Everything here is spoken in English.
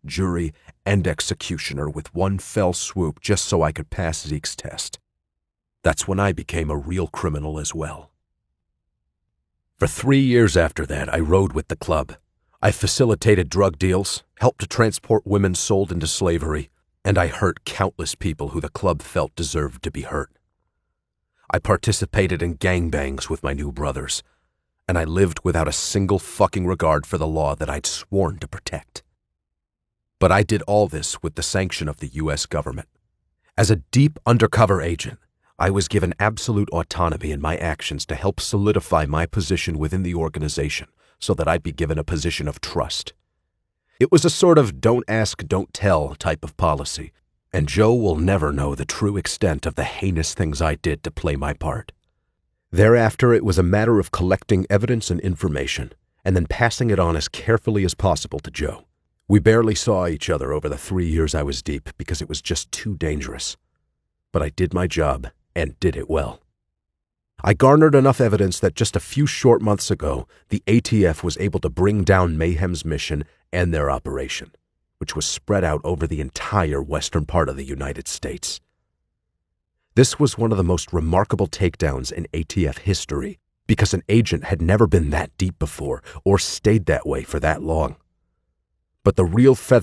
jury, and executioner with one fell swoop just so I could pass Zeke's test. That's when I became a real criminal as well. For 3 years after that, I rode with the club. I facilitated drug deals, helped to transport women sold into slavery, and I hurt countless people who the club felt deserved to be hurt. I participated in gangbangs with my new brothers, and I lived without a single fucking regard for the law that I'd sworn to protect. But I did all this with the sanction of the U.S. government. As a deep undercover agent, I was given absolute autonomy in my actions to help solidify my position within the organization so that I'd be given a position of trust. It was a sort of don't ask, don't tell type of policy, and Joe will never know the true extent of the heinous things I did to play my part. Thereafter, it was a matter of collecting evidence and information, and then passing it on as carefully as possible to Joe. We barely saw each other over the 3 years I was deep because it was just too dangerous. But I did my job, and did it well. I garnered enough evidence that just a few short months ago, the ATF was able to bring down Mayhem's mission and their operation, which was spread out over the entire western part of the United States. This was one of the most remarkable takedowns in ATF history because an agent had never been that deep before or stayed that way for that long. But the real feather